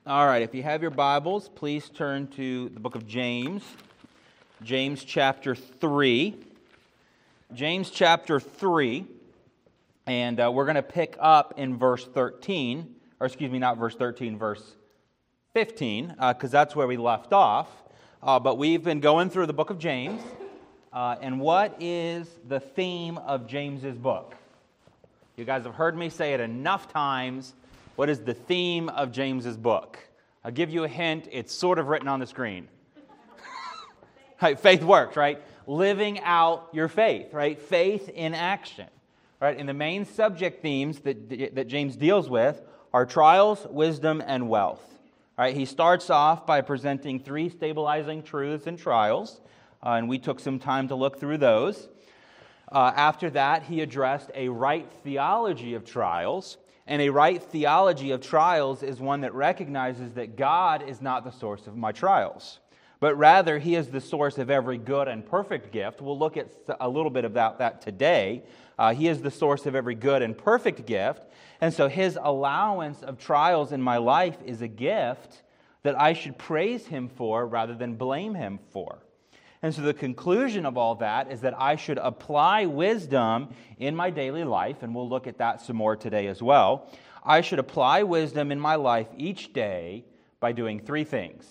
All right, if you have your Bibles, please turn to the book of James, James chapter 3. James chapter 3, and we're going to pick up in verse 13, or excuse me, not verse 13, verse 15, because that's where we left off. But we've been going through the book of James, and what is the theme of James's book? You guys have heard me say it enough times. What is the theme of James's book? I'll give you a hint. It's sort of written on the screen. Right, faith works, right? Living out your faith, right? Faith in action, right? And the main subject themes that James deals with are trials, wisdom, and wealth. Right? He starts off by presenting three stabilizing truths in trials, and we took some time to look through those. After that, he addressed a right theology of trials. And a right theology of trials is one that recognizes that God is not the source of my trials, but rather He is the source of every good and perfect gift. We'll look at a little bit about that today. He is the source of every good and perfect gift. And so His allowance of trials in my life is a gift that I should praise Him for rather than blame Him for. And so the conclusion of all that is that I should apply wisdom in my daily life, and we'll look at that some more today as well. I should apply wisdom in my life each day by doing three things.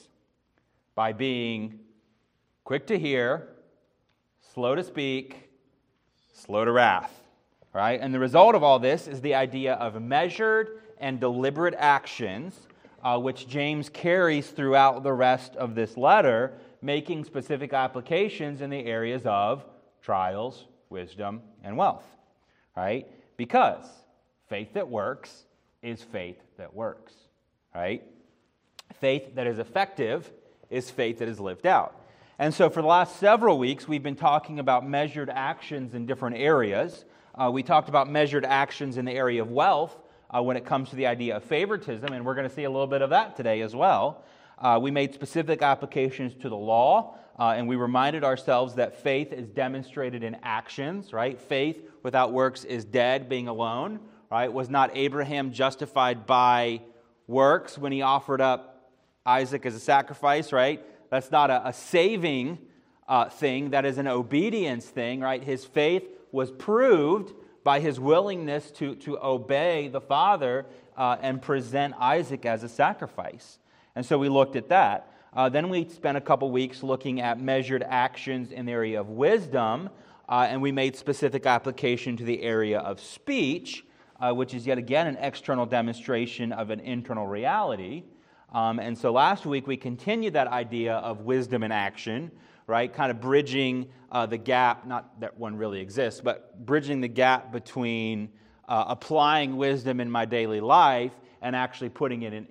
By being quick to hear, slow to speak, slow to wrath. Right? And the result of all this is the idea of measured and deliberate actions, which James carries throughout the rest of this letter, making specific applications in the areas of trials, wisdom, and wealth. Right? Because faith that works is faith that works. Right? Faith that is effective is faith that is lived out. And so for the last several weeks, we've been talking about measured actions in different areas. We talked about measured actions in the area of wealth when it comes to the idea of favoritism, and we're going to see a little bit of that today as well. We made specific applications to the law, and we reminded ourselves that faith is demonstrated in actions, right? Faith without works is dead, being alone, right? Was not Abraham justified by works when he offered up Isaac as a sacrifice, right? That's not a saving thing. That is an obedience thing, right? His faith was proved by his willingness to obey the Father and present Isaac as a sacrifice. And so we looked at that. Then we spent a couple weeks looking at measured actions in the area of wisdom, and we made specific application to the area of speech, which is yet again an external demonstration of an internal reality. And so last week we continued that idea of wisdom in action, right? Kind of bridging the gap, not that one really exists, but bridging the gap between applying wisdom in my daily life and actually putting it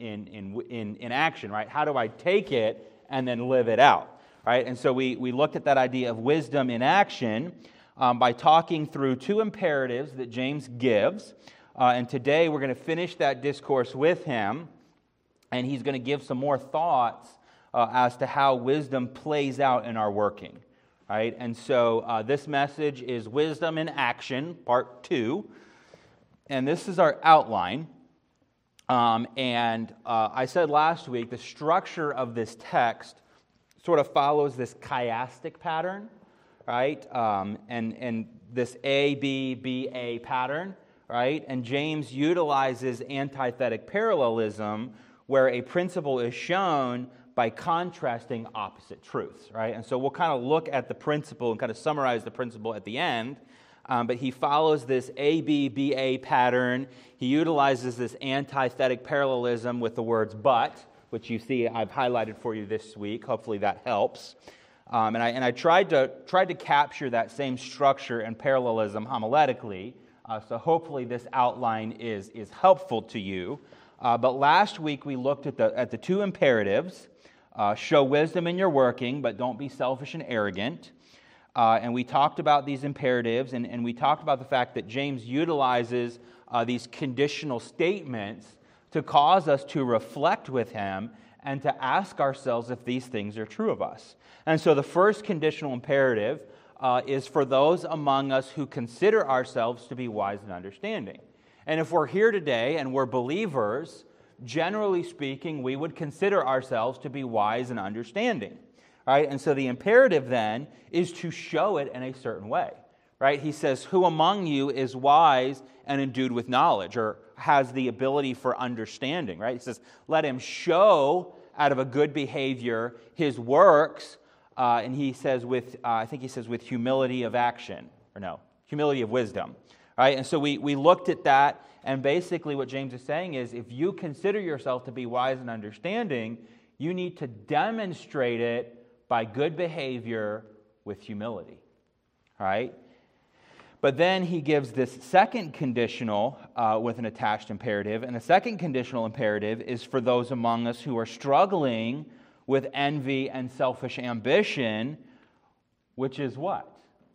in action, right? How do I take it and then live it out, right? And so we looked at that idea of wisdom in action by talking through two imperatives that James gives. And today we're going to finish that discourse with him, and he's going to give some more thoughts as to how wisdom plays out in our working, right? And so this message is Wisdom in Action, Part 2. And this is our outline. I said last week, the structure of this text sort of follows this chiastic pattern, right? And this A, B, B, A pattern, right? And James utilizes antithetic parallelism where a principle is shown by contrasting opposite truths, right? And so we'll kind of look at the principle and kind of summarize the principle at the end. But he follows this A-B-B-A pattern. He utilizes this antithetic parallelism with the words but, which you see I've highlighted for you this week. Hopefully that helps. And I tried to capture that same structure and parallelism homiletically. So hopefully this outline is helpful to you. But last week we looked at the two imperatives. Show wisdom in your working, but don't be selfish and arrogant. And we talked about these imperatives, and we talked about the fact that James utilizes these conditional statements to cause us to reflect with him and to ask ourselves if these things are true of us. And so the first conditional imperative is for those among us who consider ourselves to be wise and understanding. And if we're here today and we're believers, generally speaking, we would consider ourselves to be wise and understanding. Right? And so the imperative then is to show it in a certain way. Right? He says, who among you is wise and endued with knowledge, or has the ability for understanding? Right? He says, let him show out of a good behavior his works, and he says with, I think he says with humility of action, or no, humility of wisdom. Right? And so we looked at that, and basically what James is saying is, if you consider yourself to be wise and understanding, you need to demonstrate it by good behavior with humility. All right? But then he gives this second conditional with an attached imperative. And the second conditional imperative is for those among us who are struggling with envy and selfish ambition, which is what?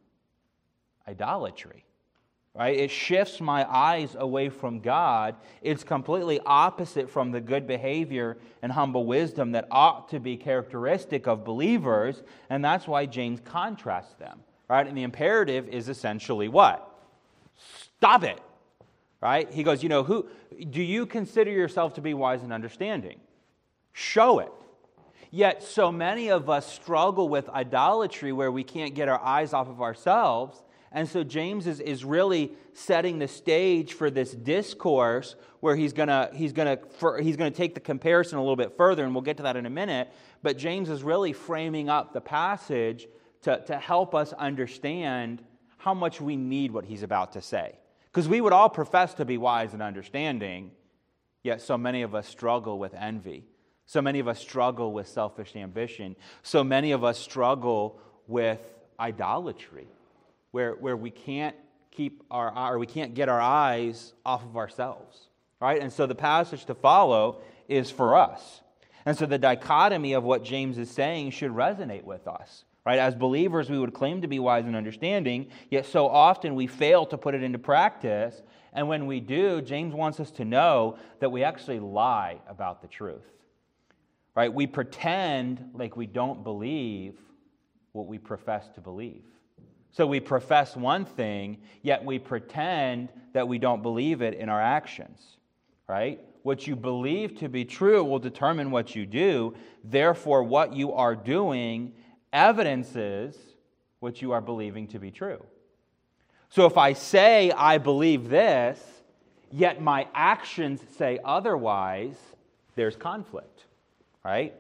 Idolatry. Right? It shifts my eyes away from God. It's completely opposite from the good behavior and humble wisdom that ought to be characteristic of believers. And that's why James contrasts them. Right? And the imperative is essentially what? Stop it. Right? He goes, who do you consider yourself to be wise and understanding? Show it. Yet so many of us struggle with idolatry where we can't get our eyes off of ourselves. And so James is really setting the stage for this discourse where he's going to take the comparison a little bit further, and we'll get to that in a minute. But James is really framing up the passage to help us understand how much we need what he's about to say. Because we would all profess to be wise and understanding, yet so many of us struggle with envy. So many of us struggle with selfish ambition. So many of us struggle with idolatry, where we can't we can't get our eyes off of ourselves. Right? And so the passage to follow is for us. And so the dichotomy of what James is saying should resonate with us. Right? As believers, we would claim to be wise and understanding, yet so often we fail to put it into practice. And when we do, James wants us to know that we actually lie about the truth. Right? We pretend like we don't believe what we profess to believe. So we profess one thing, yet we pretend that we don't believe it in our actions. Right? What you believe to be true will determine what you do. Therefore, what you are doing evidences what you are believing to be true. So if I say I believe this, yet my actions say otherwise, there's conflict. Right?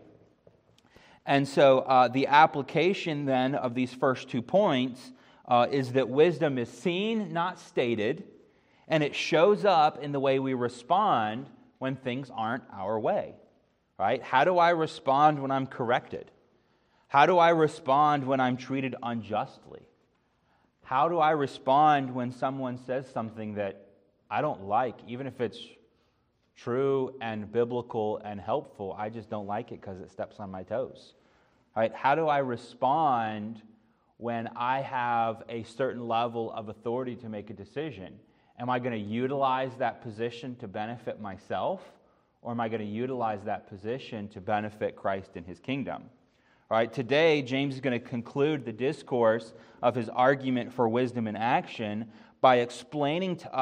And so the application then of these first 2 points is that wisdom is seen, not stated, and it shows up in the way we respond when things aren't our way. Right? How do I respond when I'm corrected? How do I respond when I'm treated unjustly? How do I respond when someone says something that I don't like, even if it's true and biblical and helpful? I just don't like it because it steps on my toes. Right? How do I respond when I have a certain level of authority to make a decision? Am I going to utilize that position to benefit myself, or am I going to utilize that position to benefit Christ and His kingdom? All right, today, James is going to conclude the discourse of his argument for wisdom in action by explaining to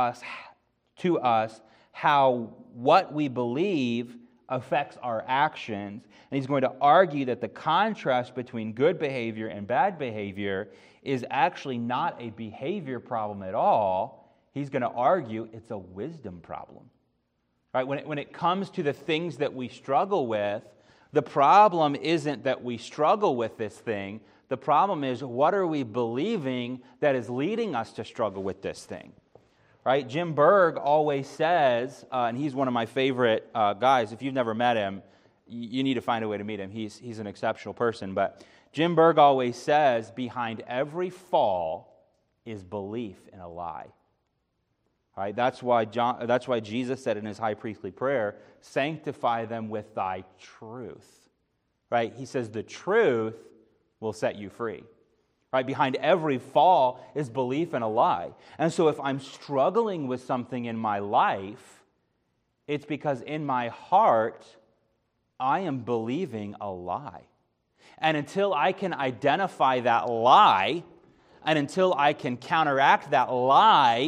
us how what we believe affects our actions. And he's going to argue that the contrast between good behavior and bad behavior is actually not a behavior problem at all. He's going to argue it's a wisdom problem. Right? When it comes to the things that we struggle with, the problem isn't that we struggle with this thing. The problem is, what are we believing that is leading us to struggle with this thing? Right? Jim Berg always says, and he's one of my favorite guys. If you've never met him, you need to find a way to meet him. He's an exceptional person. But Jim Berg always says, behind every fall is belief in a lie. Right? That's why Jesus said in his high priestly prayer, sanctify them with thy truth. Right? He says the truth will set you free. Right? Behind every fall is belief in a lie. And so if I'm struggling with something in my life, it's because in my heart, I am believing a lie. And until I can identify that lie, and until I can counteract that lie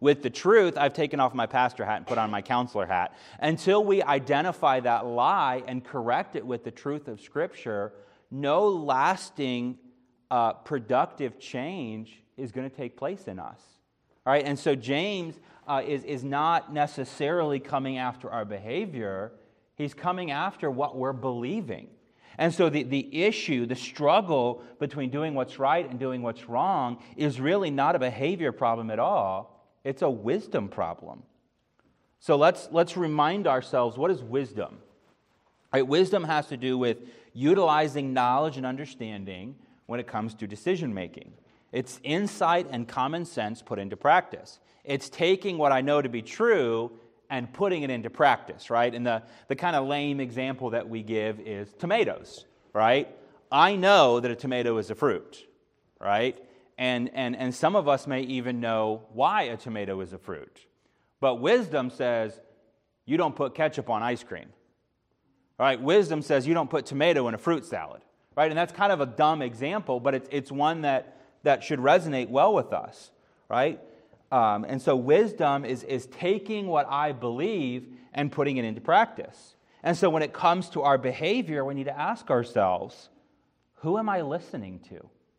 with the truth, I've taken off my pastor hat and put on my counselor hat. Until we identify that lie and correct it with the truth of Scripture, no lasting, productive change is going to take place in us. All right, and so James is not necessarily coming after our behavior. He's coming after what we're believing. And so the issue, the struggle between doing what's right and doing what's wrong is really not a behavior problem at all. It's a wisdom problem. So let's remind ourselves, what is wisdom? Right, wisdom has to do with utilizing knowledge and understanding when it comes to decision making. It's insight and common sense put into practice. It's taking what I know to be true and putting it into practice, right? And the kind of lame example that we give is tomatoes, right? I know that a tomato is a fruit, right? And some of us may even know why a tomato is a fruit. But wisdom says you don't put ketchup on ice cream. Right? Wisdom says you don't put tomato in a fruit salad. Right? And that's kind of a dumb example, but it's one that should resonate well with us. Right? And so wisdom is taking what I believe and putting it into practice. And so when it comes to our behavior, we need to ask ourselves, who am I listening to?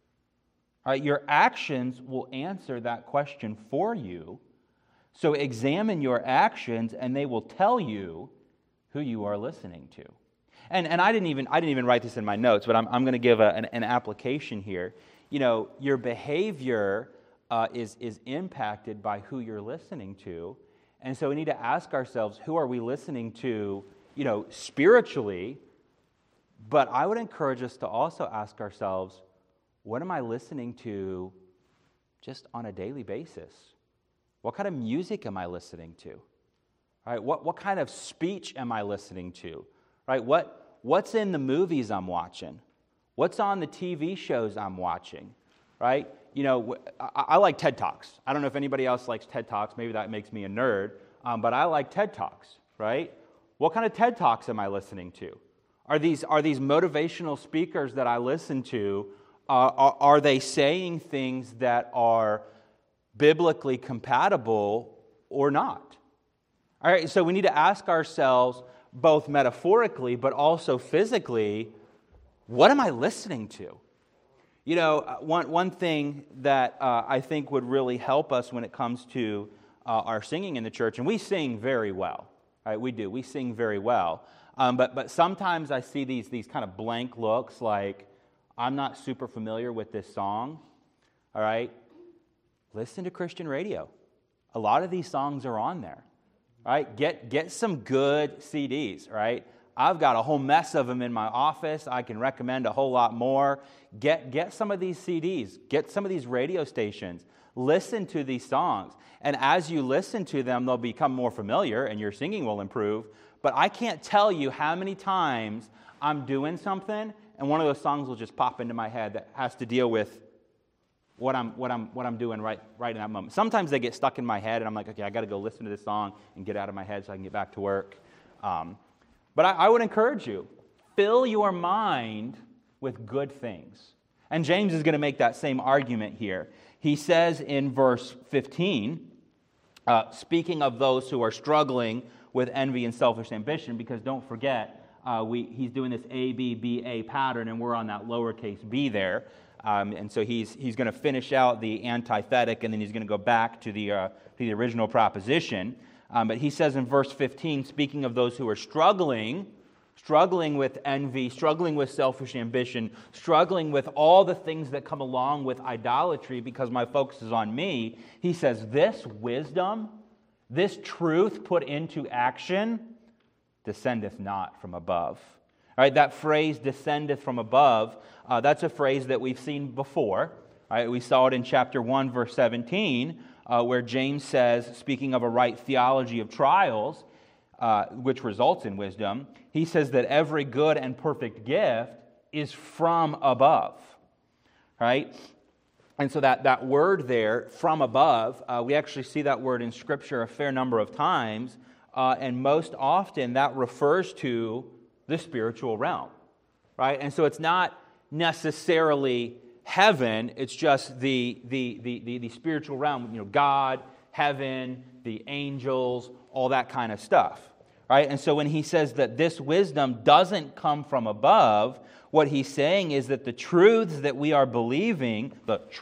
All right, your actions will answer that question for you. So examine your actions, and they will tell you who you are listening to. And I didn't even write this in my notes, but I'm going to give an application here. You know, your behavior is impacted by who you're listening to, and so we need to ask ourselves, who are we listening to? You know, spiritually. But I would encourage us to also ask ourselves, what am I listening to just on a daily basis? What kind of music am I listening to? Right? What kind of speech am I listening to? Right? What's in the movies I'm watching? What's on the TV shows I'm watching? Right? You know, I like TED Talks. I don't know if anybody else likes TED Talks. Maybe that makes me a nerd. But I like TED Talks. Right? What kind of TED Talks am I listening to? Are these motivational speakers that I listen to? Are they saying things that are biblically compatible or not? All right, so we need to ask ourselves, both metaphorically but also physically, what am I listening to? You know, one thing that I think would really help us when it comes to our singing in the church, and we sing very well, right? We do. We sing very well. But sometimes I see these kind of blank looks like, I'm not super familiar with this song, all right? Listen to Christian radio. A lot of these songs are on there, right? Get some good CDs, right? I've got a whole mess of them in my office. I can recommend a whole lot more. Get some of these CDs. Get some of these radio stations. Listen to these songs. And as you listen to them, they'll become more familiar and your singing will improve. But I can't tell you how many times I'm doing something and one of those songs will just pop into my head that has to deal with what I'm doing right in that moment. Sometimes they get stuck in my head, and I'm like, okay, I got to go listen to this song and get out of my head so I can get back to work. But I would encourage you, fill your mind with good things. And James is going to make that same argument here. He says in verse 15, speaking of those who are struggling with envy and selfish ambition, because don't forget, he's doing this A, B, B, A pattern, and we're on that lowercase b there. And so he's going to finish out the antithetic, and then he's going to go back to the original proposition. But he says in verse 15, speaking of those who are struggling with envy, struggling with selfish ambition, struggling with all the things that come along with idolatry because my focus is on me, he says, this wisdom, this truth put into action, descendeth not from above. All right, that phrase, descendeth from above, that's a phrase that we've seen before. All right, we saw it in chapter 1, verse 17, where James says, speaking of a right theology of trials, which results in wisdom, he says that every good and perfect gift is from above. Right? And so that word there, from above, we actually see that word in Scripture a fair number of times, and most often that refers to the spiritual realm, right? And so it's not necessarily heaven, it's just the spiritual realm, God, heaven, the angels, all that kind of stuff. Right? And so when he says that this wisdom doesn't come from above, what he's saying is that the truths that we are believing,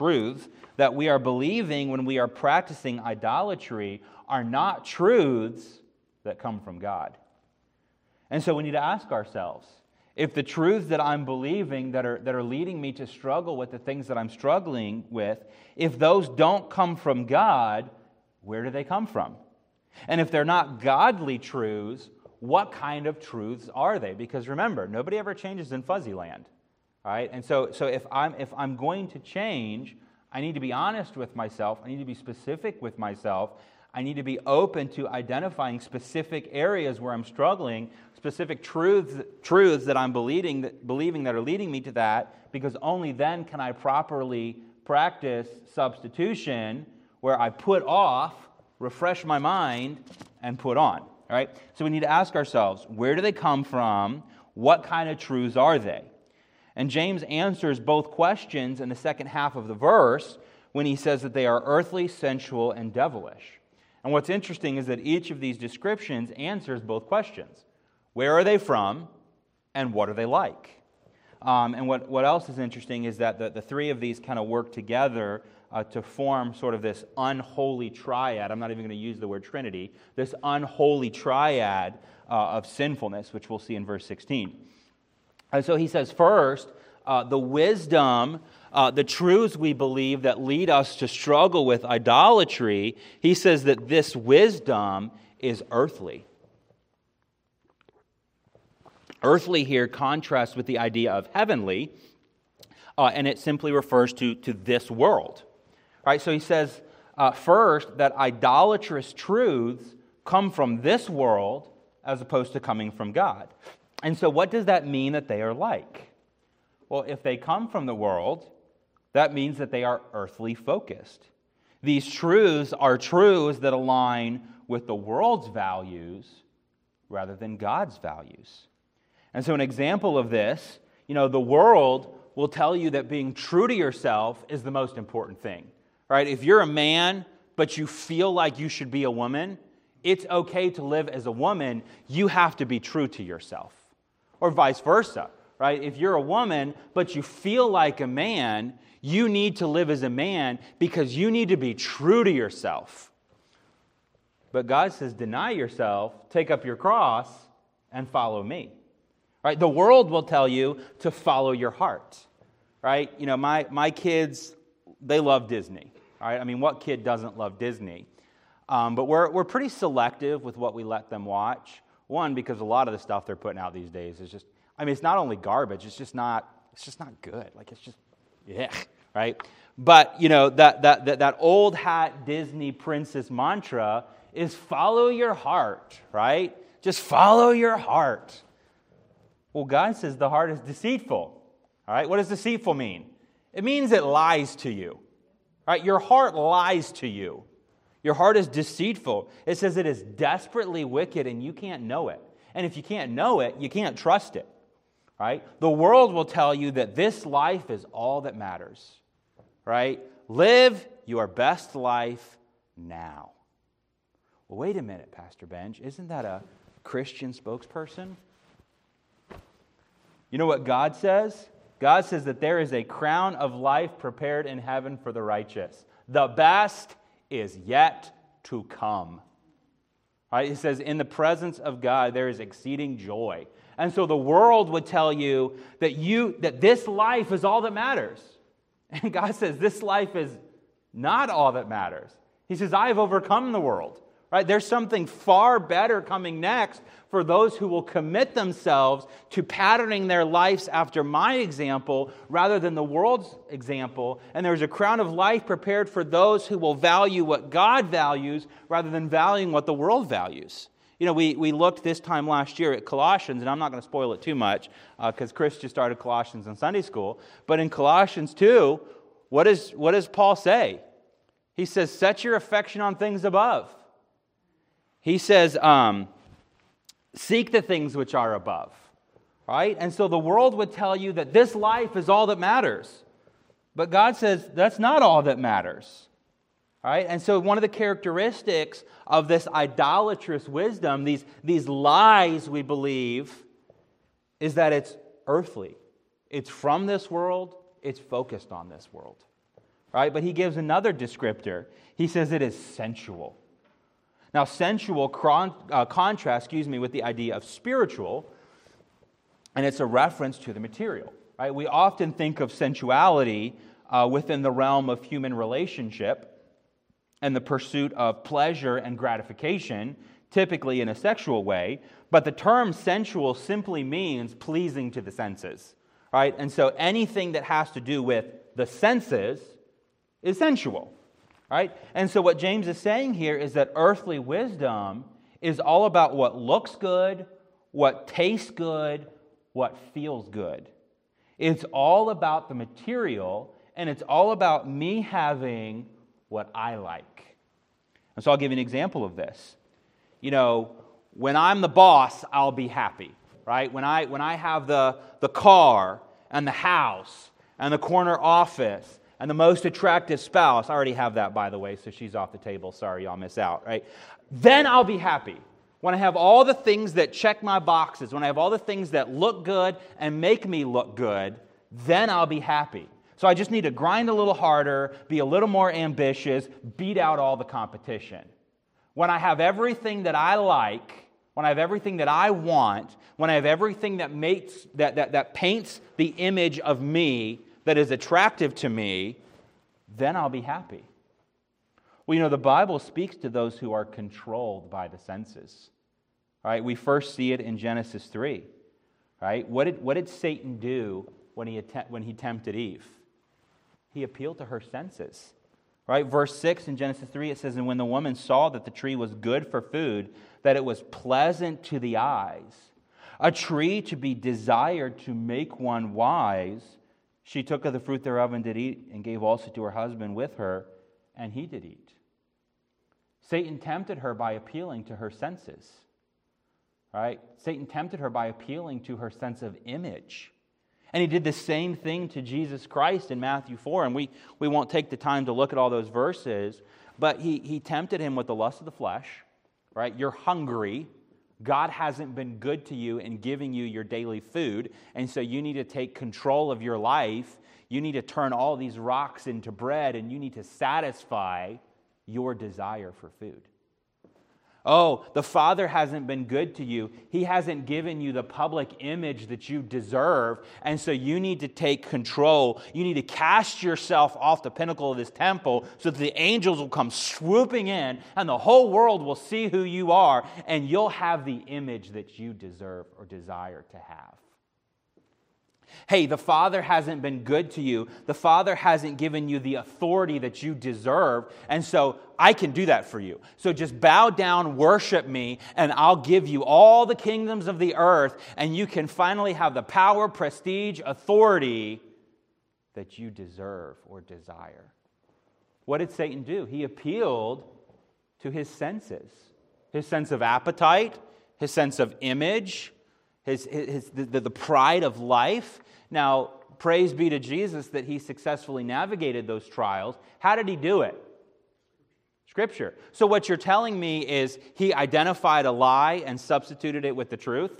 when we are practicing idolatry are not truths that come from God. And so we need to ask ourselves, if the truths that I'm believing that are leading me to struggle with the things that I'm struggling with, if those don't come from God, where do they come from? And if they're not godly truths, what kind of truths are they? Because remember, nobody ever changes in fuzzy land, right? And so if I'm going to change, I need to be honest with myself. I need to be specific with myself. I need to be open to identifying specific areas where I'm struggling, specific truths that I'm believing that are leading me to that, because only then can I properly practice substitution, where I put off, refresh my mind, and put on. All right? So we need to ask ourselves, where do they come from? What kind of truths are they? And James answers both questions in the second half of the verse when he says that they are earthly, sensual, and devilish. And what's interesting is that each of these descriptions answers both questions. Where are they from, and what are they like? And what else is interesting is that the three of these kind of work together to form sort of this unholy triad. I'm not even going to use the word Trinity. This unholy triad of sinfulness, which we'll see in verse 16. And so he says, first, the wisdom, the truths we believe that lead us to struggle with idolatry, he says that this wisdom is earthly. Earthly here contrasts with the idea of heavenly, and it simply refers to this world. All right, so he says, first, that idolatrous truths come from this world as opposed to coming from God. And so what does that mean that they are like? Well, if they come from the world, that means that they are earthly focused. These truths are truths that align with the world's values rather than God's values. And so an example of this, the world will tell you that being true to yourself is the most important thing. Right? If you're a man, but you feel like you should be a woman, it's okay to live as a woman. You have to be true to yourself. Or vice versa. Right? If you're a woman, but you feel like a man, you need to live as a man because you need to be true to yourself. But God says, deny yourself, take up your cross, and follow me. Right? The world will tell you to follow your heart. Right? My kids, they love Disney. All right? I mean, what kid doesn't love Disney? But we're pretty selective with what we let them watch. One, because a lot of the stuff they're putting out these days is just, it's not only garbage, it's just not good. Like, it's just, right? But, that old hat Disney princess mantra is follow your heart, right? Just follow your heart. Well, God says the heart is deceitful. All right? What does deceitful mean? It means it lies to you. All right? Your heart lies to you. Your heart is deceitful. It says it is desperately wicked and you can't know it. And if you can't know it, you can't trust it. Right? The world will tell you that this life is all that matters. Right? Live your best life now. Well, wait a minute, Pastor Benj. Isn't that a Christian spokesperson? You know what God says? God says that there is a crown of life prepared in heaven for the righteous. The best is yet to come. Right? He says, in the presence of God, there is exceeding joy. And so the world would tell you that this life is all that matters. And God says, this life is not all that matters. He says, I have overcome the world. Right? There's something far better coming next for those who will commit themselves to patterning their lives after my example rather than the world's example. And there's a crown of life prepared for those who will value what God values rather than valuing what the world values. We looked this time last year at Colossians, and I'm not going to spoil it too much because Chris just started Colossians in Sunday school. But in Colossians 2, what does Paul say? He says, set your affection on things above. He says, seek the things which are above, right? And so the world would tell you that this life is all that matters. But God says that's not all that matters. All right? And so one of the characteristics of this idolatrous wisdom, these lies we believe, is that it's earthly. It's from this world. It's focused on this world. Right? But he gives another descriptor. He says it is sensual. Now, sensual contrasts, with the idea of spiritual, and it's a reference to the material. Right? We often think of sensuality within the realm of human relationship and the pursuit of pleasure and gratification, typically in a sexual way. But the term sensual simply means pleasing to the senses. Right? And so anything that has to do with the senses is sensual. Right? And so what James is saying here is that earthly wisdom is all about what looks good, what tastes good, what feels good. It's all about the material, and it's all about me having what I like. And so I'll give you an example of this. When I'm the boss, I'll be happy. Right? When I have the car and the house and the corner office and the most attractive spouse, I already have that, by the way, so she's off the table. Sorry, y'all miss out, right? Then I'll be happy. When I have all the things that check my boxes, when I have all the things that look good and make me look good, then I'll be happy. So I just need to grind a little harder, be a little more ambitious, beat out all the competition. When I have everything that I like, when I have everything that I want, when I have everything that paints the image of me that is attractive to me, then I'll be happy. Well, the Bible speaks to those who are controlled by the senses. Right? We first see it in Genesis 3. Right? What did Satan do when he tempted Eve? He appealed to her senses. Right? Verse 6 in Genesis 3, it says, "And when the woman saw that the tree was good for food, that it was pleasant to the eyes, a tree to be desired to make one wise, she took of the fruit thereof and did eat, and gave also to her husband with her, and he did eat." Satan tempted her by appealing to her senses. Right? Satan tempted her by appealing to her sense of image. And he did the same thing to Jesus Christ in Matthew 4. And we won't take the time to look at all those verses, but he tempted him with the lust of the flesh. Right? You're hungry. God hasn't been good to you in giving you your daily food, and so you need to take control of your life. You need to turn all these rocks into bread, and you need to satisfy your desire for food. Oh, the Father hasn't been good to you. He hasn't given you the public image that you deserve, and so you need to take control. You need to cast yourself off the pinnacle of this temple so that the angels will come swooping in, and the whole world will see who you are, and you'll have the image that you deserve or desire to have. Hey, the Father hasn't been good to you. The Father hasn't given you the authority that you deserve, and so I can do that for you. So just bow down, worship me, and I'll give you all the kingdoms of the earth, and you can finally have the power, prestige, authority that you deserve or desire. What did Satan do? He appealed to his senses, his sense of appetite, his sense of image, the pride of life. Now, praise be to Jesus that he successfully navigated those trials. How did he do it? Scripture. So what you're telling me is he identified a lie and substituted it with the truth?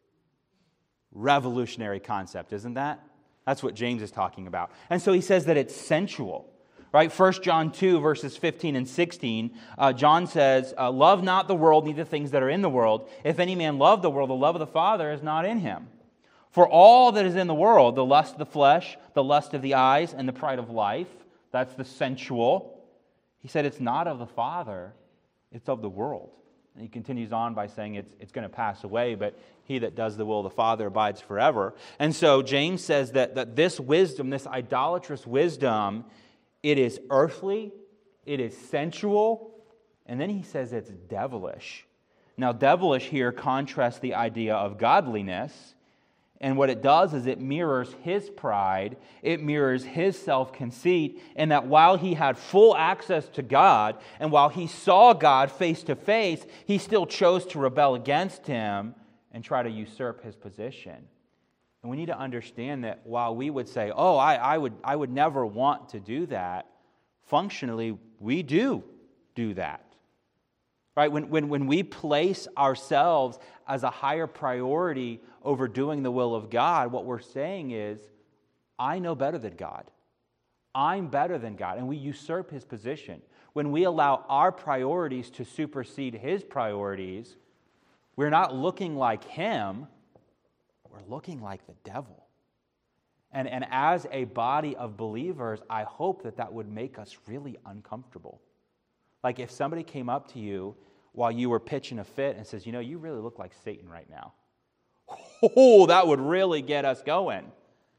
Revolutionary concept, isn't that? That's what James is talking about. And so he says that it's sensual. Right? 1 John 2, verses 15 and 16, John says, "Love not the world, neither things that are in the world. If any man love the world, the love of the Father is not in him. For all that is in the world, the lust of the flesh, the lust of the eyes, and the pride of life," that's the sensual. He said it's not of the Father, it's of the world. And he continues on by saying it's going to pass away, but he that does the will of the Father abides forever. And so James says that this wisdom, this idolatrous wisdom, it is earthly, it is sensual, and then he says it's devilish. Now, devilish here contrasts the idea of godliness, and what it does is it mirrors his pride, it mirrors his self-conceit, and that while he had full access to God, and while he saw God face to face, he still chose to rebel against him and try to usurp his position. And we need to understand that while we would say, "Oh, I would never want to do that," functionally, we do that. Right? When we place ourselves as a higher priority over doing the will of God, what we're saying is, I know better than God. I'm better than God. And we usurp His position. When we allow our priorities to supersede His priorities, we're not looking like Him, we're looking like the devil. And as a body of believers, I hope that would make us really uncomfortable. Like if somebody came up to you while you were pitching a fit and says, you really look like Satan right now. Oh, that would really get us going.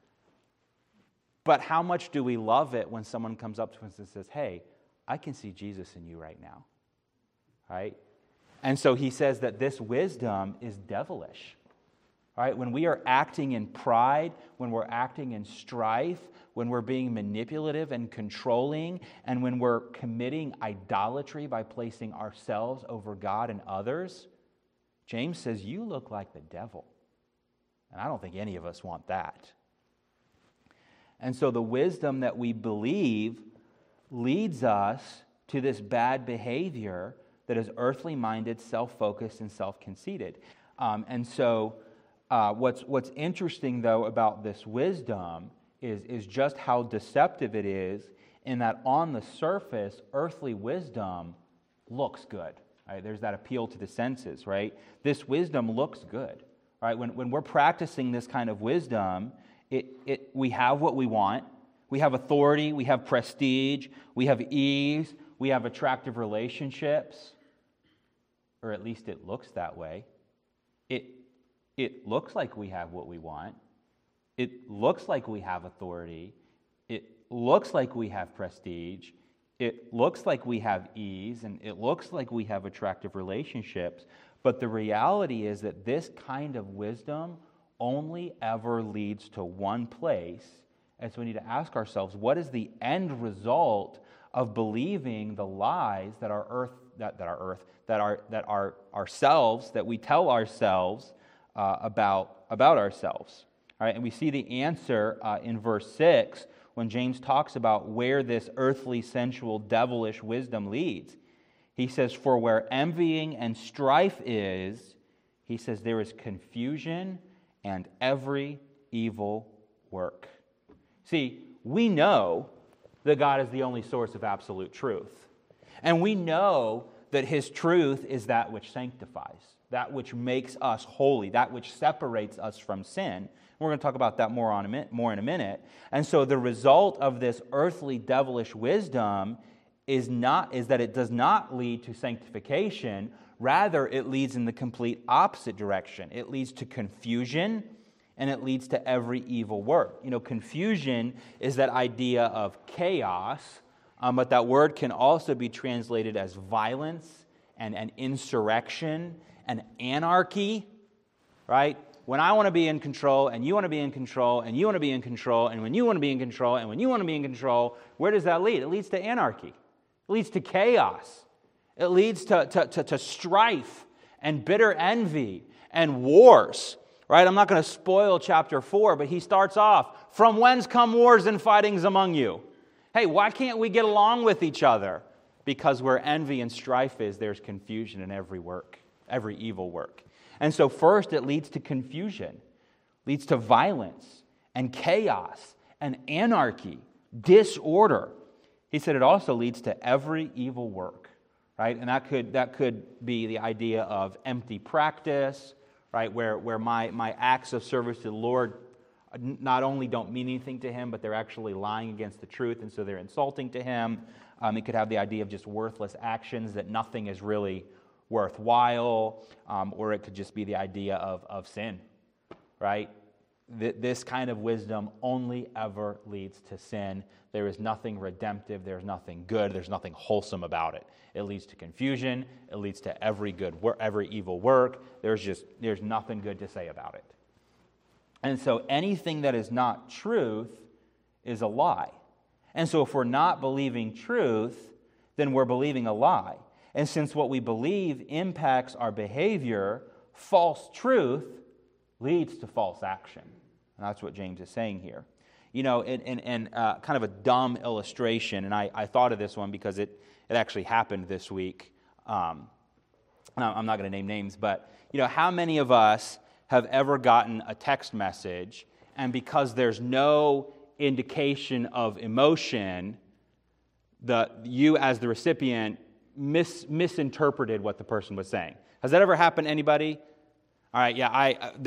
But how much do we love it when someone comes up to us and says, hey, I can see Jesus in you right now. Right? And so he says that this wisdom is devilish. Right? When we are acting in pride, when we're acting in strife, when we're being manipulative and controlling, and when we're committing idolatry by placing ourselves over God and others, James says, you look like the devil. And I don't think any of us want that. And so the wisdom that we believe leads us to this bad behavior that is earthly minded, self-focused, and self-conceited. What's interesting, though, about this wisdom is just how deceptive it is, in that on the surface, earthly wisdom looks good. Right? There's that appeal to the senses, right? This wisdom looks good. Right? When we're practicing this kind of wisdom, we have what we want. We have authority, we have prestige, we have ease, we have attractive relationships, or at least it looks that way. It looks like we have what we want. It looks like we have authority. It looks like we have prestige. It looks like we have ease, and it looks like we have attractive relationships. But the reality is that this kind of wisdom only ever leads to one place. And so we need to ask ourselves, what is the end result of believing the lies that we tell ourselves about ourselves? All right, and we see the answer in verse 6 when James talks about where this earthly, sensual, devilish wisdom leads. He says, for where envying and strife is, he says, there is confusion and every evil work. See, we know that God is the only source of absolute truth. And we know that His truth is that which sanctifies, that which makes us holy, that which separates us from sin. We're going to talk about that more in a minute. And so the result of this earthly, devilish wisdom is that it does not lead to sanctification. Rather, it leads in the complete opposite direction. It leads to confusion, and it leads to every evil work. Confusion is that idea of chaos, but that word can also be translated as violence and insurrection and anarchy, right? When I want to be in control, and you want to be in control, and you want to be in control, and when you want to be in control, and when you want to be in control, where does that lead? It leads to anarchy. It leads to chaos. It leads to strife and bitter envy and wars. Right? I'm not going to spoil chapter 4, but he starts off, from whence come wars and fightings among you? Hey, why can't we get along with each other? Because where envy and strife is, there's confusion in every work, every evil work. And so first it leads to confusion, leads to violence and chaos and anarchy, disorder. He said it also leads to every evil work, right? And that could be the idea of empty practice, right? Where my acts of service to the Lord not only don't mean anything to Him, but they're actually lying against the truth, and so they're insulting to Him. It could have the idea of just worthless actions, that nothing is really worthwhile, or it could just be the idea of sin, right? This kind of wisdom only ever leads to sin. There is nothing redemptive, there's nothing good, there's nothing wholesome about it. It leads to confusion, it leads to every evil work. There's nothing good to say about it. And so anything that is not truth is a lie. And so if we're not believing truth, then we're believing a lie. And since what we believe impacts our behavior, false truth leads to false action. And that's what James is saying here. kind of a dumb illustration, and I thought of this one because it actually happened this week. I'm not going to name names, but how many of us have ever gotten a text message, and because there's no indication of emotion, you as the recipient misinterpreted what the person was saying? Has that ever happened to anybody? All right, yeah.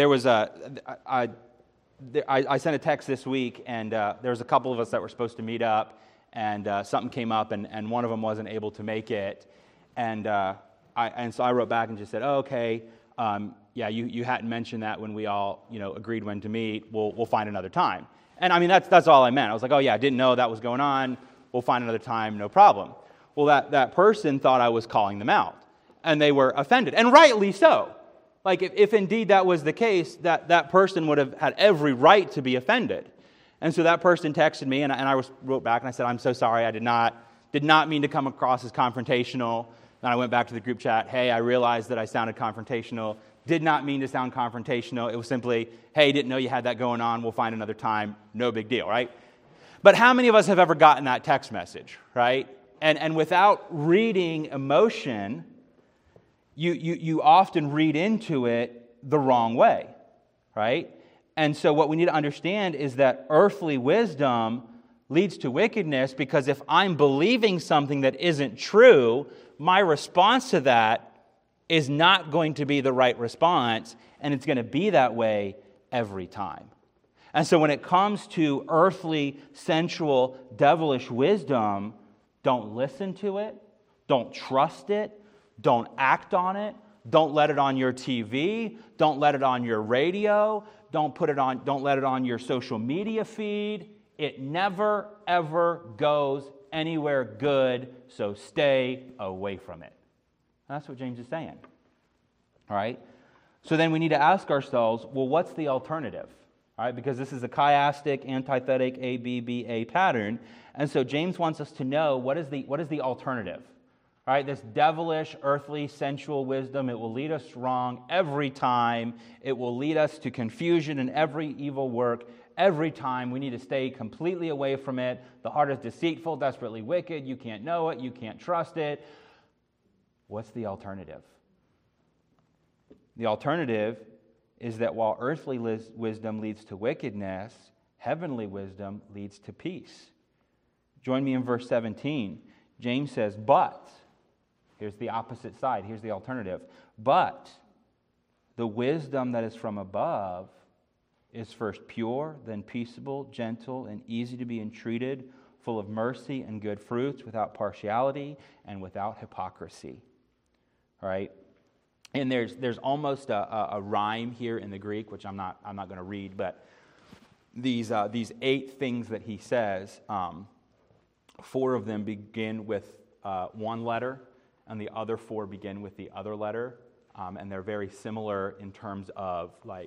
I sent a text this week, and there was a couple of us that were supposed to meet up, and something came up, and one of them wasn't able to make it, and so I wrote back and just said, "Oh, okay, yeah, you hadn't mentioned that when we all agreed when to meet. We'll find another time." And I mean that's all I meant. I was like, "Oh yeah, I didn't know that was going on. We'll find another time, no problem." Well, that person thought I was calling them out, and they were offended, and rightly so. Like, if indeed that was the case, that person would have had every right to be offended. And so that person texted me, and I wrote back, and I said, "I'm so sorry, I did not mean to come across as confrontational." Then I went back to the group chat, "Hey, I realized that I sounded confrontational. Did not mean to sound confrontational. It was simply, hey, didn't know you had that going on. We'll find another time. No big deal," right? But how many of us have ever gotten that text message, right? And without reading emotion, you often read into it the wrong way, right? And so what we need to understand is that earthly wisdom leads to wickedness, because if I'm believing something that isn't true, my response to that is not going to be the right response, and it's going to be that way every time. And so when it comes to earthly, sensual, devilish wisdom, don't listen to it, don't trust it, don't act on it, don't let it on your TV, don't let it on your radio, don't let it on your social media feed. It never, ever goes anywhere good, so stay away from it. That's what James is saying. All right? So then we need to ask ourselves, well, what's the alternative? All right, because this is a chiastic, antithetic, A-B-B-A pattern. And so James wants us to know what is the alternative. All right, this devilish, earthly, sensual wisdom, it will lead us wrong every time. It will lead us to confusion and every evil work every time. We need to stay completely away from it. The heart is deceitful, desperately wicked. You can't know it. You can't trust it. What's the alternative? The alternative is that while earthly wisdom leads to wickedness, heavenly wisdom leads to peace. Join me in verse 17. James says, "But," here's the opposite side, here's the alternative, "but the wisdom that is from above is first pure, then peaceable, gentle, and easy to be entreated, full of mercy and good fruits, without partiality and without hypocrisy." All right? And there's almost a rhyme here in the Greek, which I'm not going to read, but these 8 things that he says, 4 of them begin with one letter, and the other 4 begin with the other letter, and they're very similar in terms of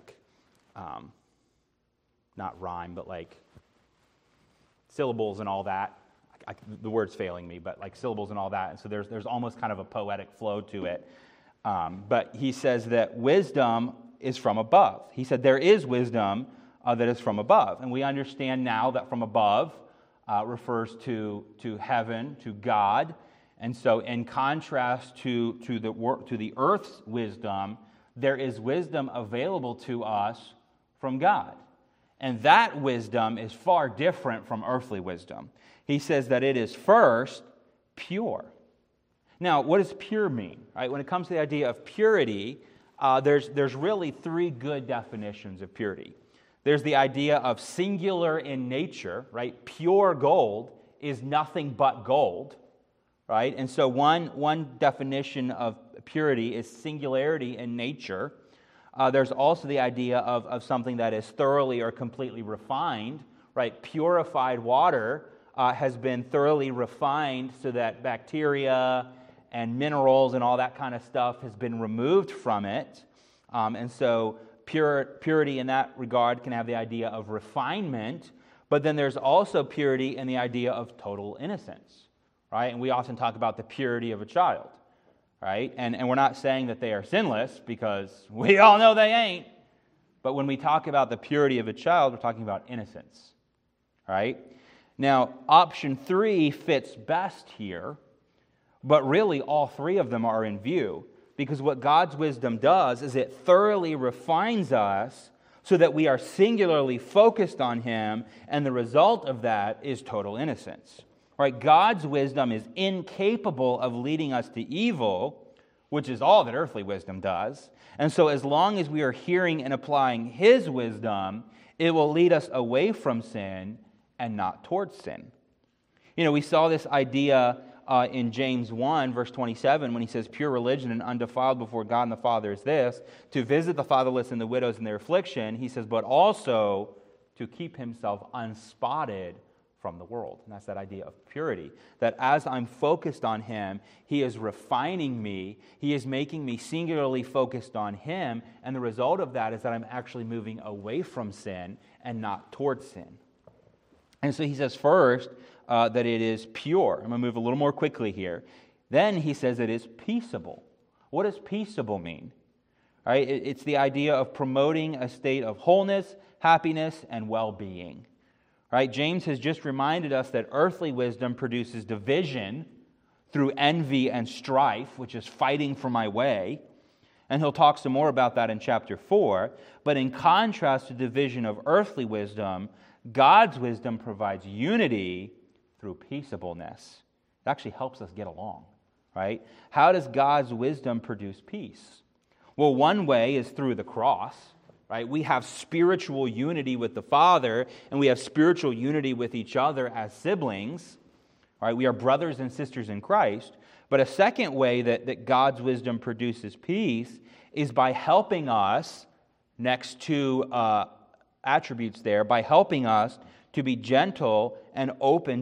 not rhyme, but like syllables and all that. The word's failing me, but like syllables and all that, and so there's almost kind of a poetic flow to it. But he says that wisdom is from above. He said there is wisdom that is from above. And we understand now that from above refers to heaven, to God. And so in contrast to the earth's wisdom, there is wisdom available to us from God. And that wisdom is far different from earthly wisdom. He says that it is first pure. Now, what does pure mean? Right? When it comes to the idea of purity, there's really 3 good definitions of purity. There's the idea of singular in nature, right? Pure gold is nothing but gold, right? And so one definition of purity is singularity in nature. There's also the idea of something that is thoroughly or completely refined, right? Purified water has been thoroughly refined so that bacteria and minerals and all that kind of stuff has been removed from it. And so purity in that regard can have the idea of refinement, but then there's also purity in the idea of total innocence, right? And we often talk about the purity of a child, right? And we're not saying that they are sinless, because we all know they ain't. But when we talk about the purity of a child, we're talking about innocence, right? Now, option 3 fits best here, but really all 3 of them are in view, because what God's wisdom does is it thoroughly refines us so that we are singularly focused on Him, and the result of that is total innocence. Right? God's wisdom is incapable of leading us to evil, which is all that earthly wisdom does. And so as long as we are hearing and applying His wisdom, it will lead us away from sin and not towards sin. We saw this idea in James 1, verse 27, when he says, pure religion and undefiled before God and the Father is this, to visit the fatherless and the widows in their affliction. He says, but also to keep himself unspotted from the world. And that's that idea of purity. That as I'm focused on Him, He is refining me. He is making me singularly focused on Him. And the result of that is that I'm actually moving away from sin and not towards sin. And so he says first that it is pure. I'm going to move a little more quickly here. Then he says it is peaceable. What does peaceable mean? Right? It's the idea of promoting a state of wholeness, happiness, and well-being. Right? James has just reminded us that earthly wisdom produces division through envy and strife, which is fighting for my way. And he'll talk some more about that in chapter 4. But in contrast to division of earthly wisdom, God's wisdom provides unity through peaceableness. It actually helps us get along, right? How does God's wisdom produce peace? Well, one way is through the cross, right? We have spiritual unity with the Father, and we have spiritual unity with each other as siblings, right? We are brothers and sisters in Christ. But a second way that God's wisdom produces peace is by helping us, next to attributes there, by helping us to be gentle and open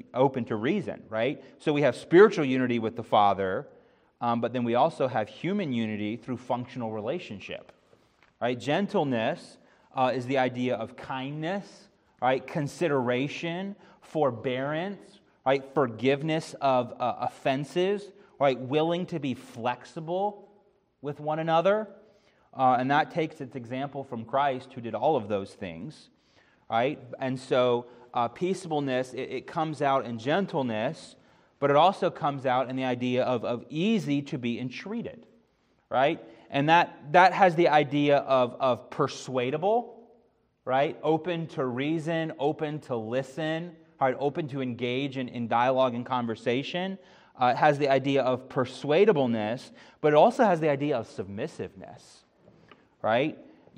to reason, right? So we have spiritual unity with the Father, but then we also have human unity through functional relationship, right? Gentleness is the idea of kindness, right? Consideration, forbearance, right? Forgiveness of offenses, right? Willing to be flexible with one another. And that takes its example from Christ, who did all of those things, right? And so peaceableness, it comes out in gentleness, but it also comes out in the idea of easy to be entreated, right? And that has the idea of persuadable, right? Open to reason, open to listen, right? Open to engage in dialogue and conversation. It has the idea of persuadableness, but it also has the idea of submissiveness, right?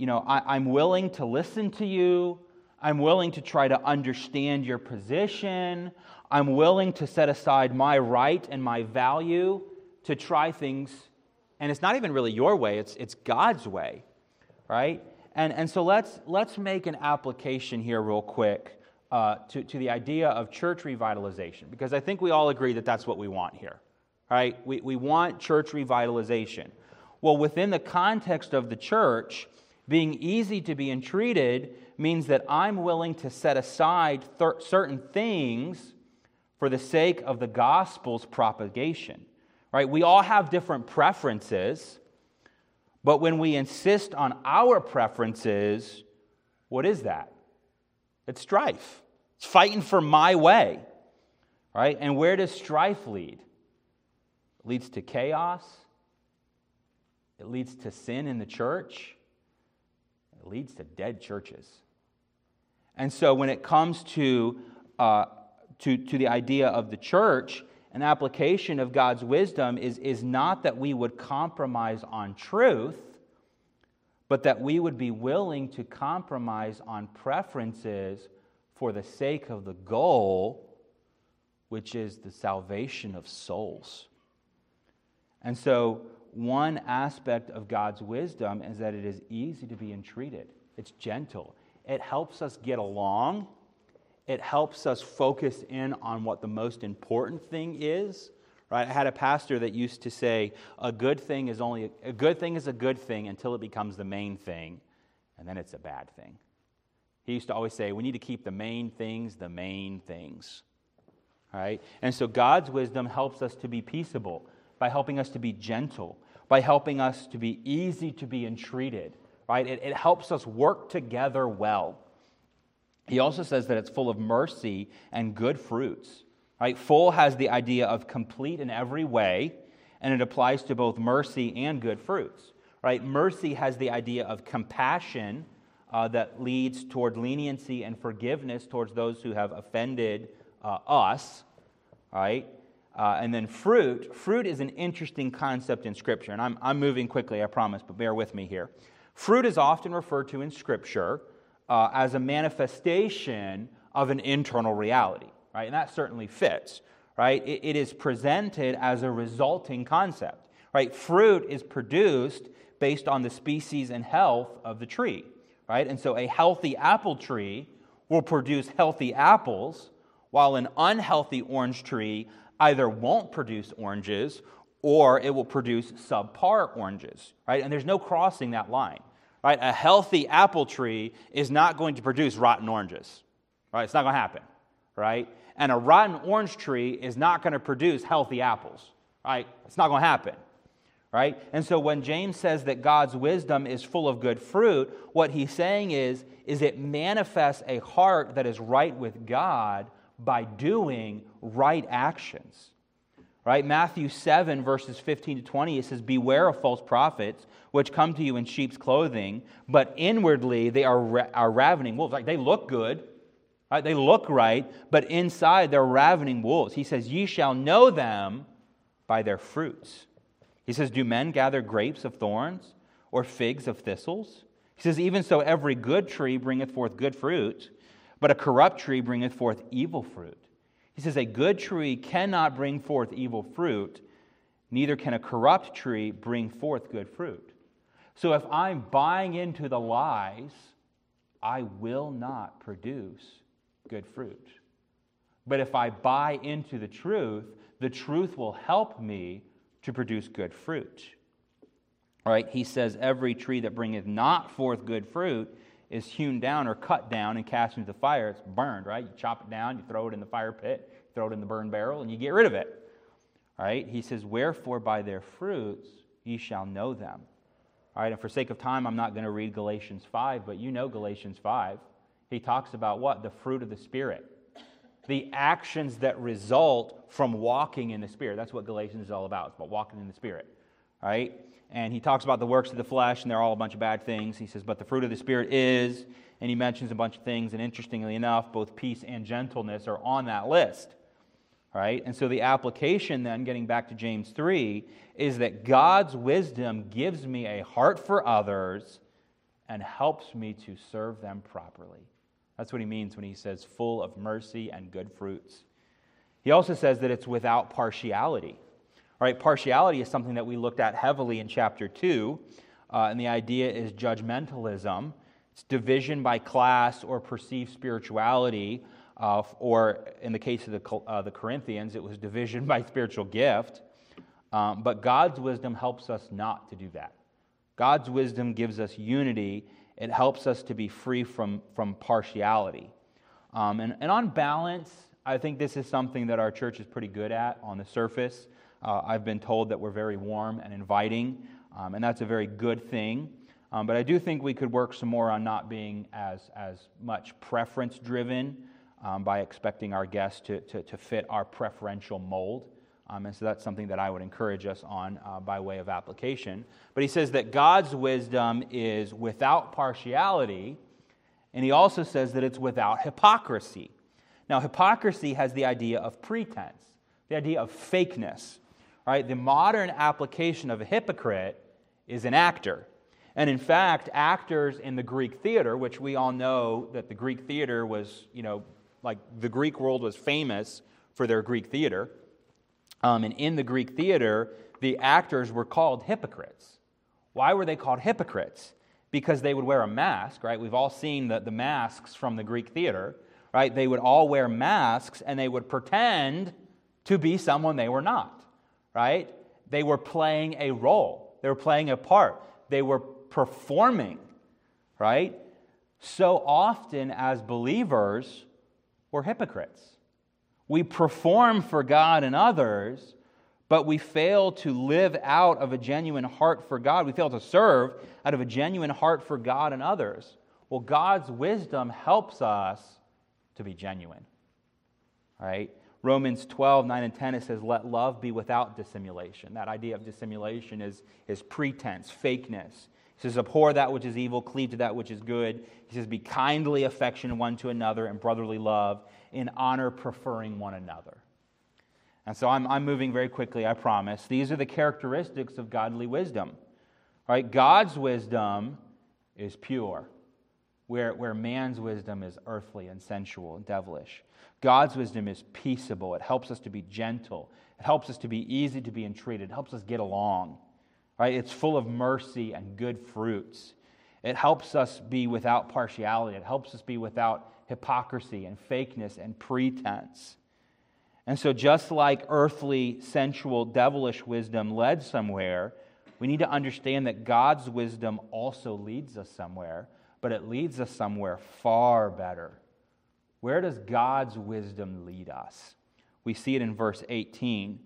I'm willing to listen to you. I'm willing to try to understand your position. I'm willing to set aside my right and my value to try things. And it's not even really your way, it's God's way, right? And so let's make an application here real quick to the idea of church revitalization, because I think we all agree that that's what we want here, right? We want church revitalization. Well, within the context of the church, being easy to be entreated means that I'm willing to set aside certain things for the sake of the gospel's propagation, right? We all have different preferences, but when we insist on our preferences, what is that? It's strife. It's fighting for my way, right? And where does strife lead? It leads to chaos. It leads to sin in the church. It leads to dead churches. And so when it comes to the idea of the church, an application of God's wisdom is not that we would compromise on truth, but that we would be willing to compromise on preferences for the sake of the goal, which is the salvation of souls. And so one aspect of God's wisdom is that it is easy to be entreated. It's gentle. It helps us get along. It helps us focus in on what the most important thing is. Right? I had a pastor that used to say, a good thing is a good thing until it becomes the main thing, and then it's a bad thing. He used to always say, we need to keep the main things the main things. Right? And so God's wisdom helps us to be peaceable by helping us to be gentle, by helping us to be easy to be entreated. Right? It helps us work together well. He also says that it's full of mercy and good fruits. Right? Full has the idea of complete in every way, and it applies to both mercy and good fruits. Right? Mercy has the idea of compassion that leads toward leniency and forgiveness towards those who have offended us. Right? And then fruit is an interesting concept in Scripture, and I'm moving quickly, I promise, but bear with me here. Fruit is often referred to in Scripture as a manifestation of an internal reality, right? And that certainly fits, right? It is presented as a resulting concept, right? Fruit is produced based on the species and health of the tree, right? And so a healthy apple tree will produce healthy apples, while an unhealthy orange tree either won't produce oranges or it will produce subpar oranges, right? And there's no crossing that line, right? A healthy apple tree is not going to produce rotten oranges, right? It's not going to happen, right? And a rotten orange tree is not going to produce healthy apples, right? It's not going to happen, right? And so when James says that God's wisdom is full of good fruit, what he's saying is it manifests a heart that is right with God by doing right actions. Right? Matthew 7, verses 15 to 20, it says, "Beware of false prophets, which come to you in sheep's clothing, but inwardly they are ravening wolves." Like, they look good, right? They look right, but inside they're ravening wolves. He says, "Ye shall know them by their fruits." He says, "Do men gather grapes of thorns or figs of thistles?" He says, "Even so every good tree bringeth forth good fruit, but a corrupt tree bringeth forth evil fruit." He says, "A good tree cannot bring forth evil fruit, neither can a corrupt tree bring forth good fruit." So if I'm buying into the lies, I will not produce good fruit. But if I buy into the truth will help me to produce good fruit. All right, he says, "Every tree that bringeth not forth good fruit is hewn down or cut down and cast into the fire." It's burned, right? You chop it down, you throw it in the fire pit, throw it in the burn barrel, and you get rid of it. All right? He says, "Wherefore by their fruits ye shall know them." All right, and for sake of time, I'm not going to read Galatians 5, but you know Galatians 5. He talks about what? The fruit of the Spirit. The actions that result from walking in the Spirit. That's what Galatians is all about. It's about walking in the Spirit. All right? And he talks about the works of the flesh, and they're all a bunch of bad things. He says, but the fruit of the Spirit is, and he mentions a bunch of things, and interestingly enough, both peace and gentleness are on that list. Right? And so the application then, getting back to James 3, is that God's wisdom gives me a heart for others and helps me to serve them properly. That's what he means when he says full of mercy and good fruits. He also says that it's without partiality. All right, partiality is something that we looked at heavily in chapter 2, and the idea is judgmentalism. It's division by class or perceived spirituality, or in the case of the Corinthians, it was division by spiritual gift. But God's wisdom helps us not to do that. God's wisdom gives us unity. It helps us to be free from partiality. And on balance, I think this is something that our church is pretty good at on the surface. I've been told that we're very warm and inviting, and that's a very good thing. But I do think we could work some more on not being as much preference-driven by expecting our guests to fit our preferential mold. And so that's something that I would encourage us on by way of application. But he says that God's wisdom is without partiality, and he also says that it's without hypocrisy. Now, hypocrisy has the idea of pretense, the idea of fakeness. Right? The modern application of a hypocrite is an actor. And in fact, actors in the Greek theater, which we all know that the Greek theater was, like the Greek world was famous for their Greek theater. And in the Greek theater, the actors were called hypocrites. Why were they called hypocrites? Because they would wear a mask, right? We've all seen the masks from the Greek theater, right? They would all wear masks and they would pretend to be someone they were not. Right? They were playing a role. They were playing a part. They were performing. Right? So often as believers, we're hypocrites. We perform for God and others, but we fail to live out of a genuine heart for God. We fail to serve out of a genuine heart for God and others. Well, God's wisdom helps us to be genuine. All right? Romans 12, 9 and 10, it says, let love be without dissimulation. That idea of dissimulation is pretense, fakeness. He says, abhor that which is evil, cleave to that which is good. He says, be kindly affectionate one to another in brotherly love, in honor preferring one another. And so I'm moving very quickly, I promise. These are the characteristics of godly wisdom. All right? God's wisdom is pure, where man's wisdom is earthly and sensual and devilish. God's wisdom is peaceable. It helps us to be gentle. It helps us to be easy to be entreated. It helps us get along. Right? It's full of mercy and good fruits. It helps us be without partiality. It helps us be without hypocrisy and fakeness and pretense. And so just like earthly, sensual, devilish wisdom led somewhere, we need to understand that God's wisdom also leads us somewhere, but it leads us somewhere far better. Where does God's wisdom lead us? We see it in verse 18.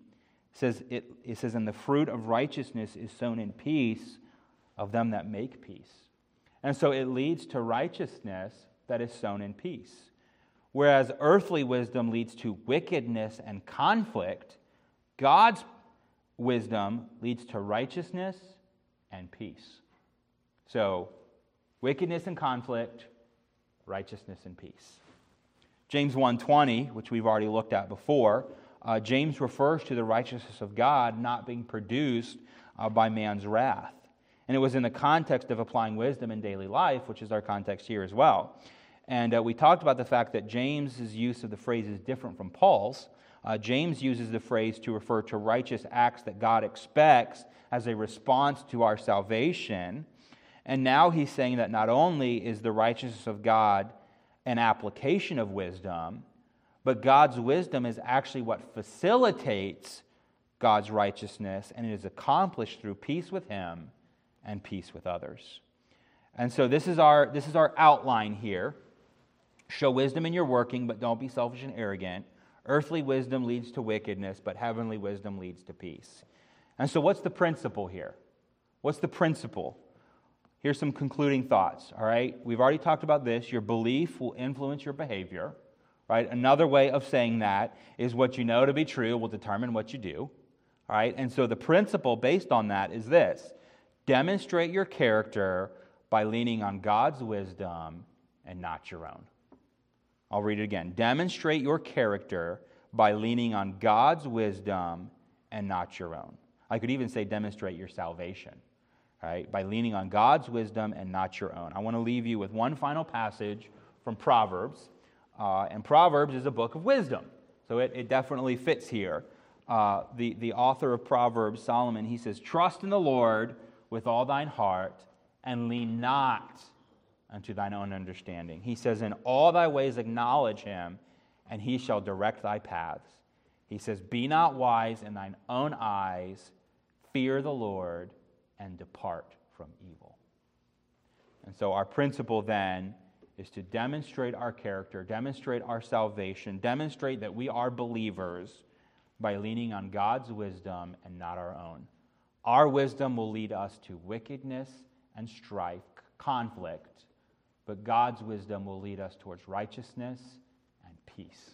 It says, and the fruit of righteousness is sown in peace of them that make peace. And so it leads to righteousness that is sown in peace. Whereas earthly wisdom leads to wickedness and conflict, God's wisdom leads to righteousness and peace. So, wickedness and conflict, righteousness and peace. James 1:20, which we've already looked at before, James refers to the righteousness of God not being produced by man's wrath. And it was in the context of applying wisdom in daily life, which is our context here as well. And we talked about the fact that James's use of the phrase is different from Paul's. James uses the phrase to refer to righteous acts that God expects as a response to our salvation. And now he's saying that not only is the righteousness of God an application of wisdom, but God's wisdom is actually what facilitates God's righteousness, and it is accomplished through peace with Him and peace with others. And so this is our outline here. Show wisdom in your working, but don't be selfish and arrogant. Earthly wisdom leads to wickedness, but heavenly wisdom leads to peace. And so what's the principle here? What's the principle? Here's some concluding thoughts, all right? We've already talked about this. Your belief will influence your behavior, right? Another way of saying that is what you know to be true will determine what you do, all right? And so the principle based on that is this. Demonstrate your character by leaning on God's wisdom and not your own. I'll read it again. Demonstrate your character by leaning on God's wisdom and not your own. I could even say demonstrate your salvation, right? By leaning on God's wisdom and not your own. I want to leave you with one final passage from Proverbs. And Proverbs is a book of wisdom, so it definitely fits here. The author of Proverbs, Solomon, he says, trust in the Lord with all thine heart and lean not unto thine own understanding. He says, in all thy ways acknowledge him, and he shall direct thy paths. He says, be not wise in thine own eyes, fear the Lord, and depart from evil. And so our principle then is to demonstrate our character, demonstrate our salvation, demonstrate that we are believers by leaning on God's wisdom and not our own. Our wisdom will lead us to wickedness and strife, conflict, but God's wisdom will lead us towards righteousness and peace.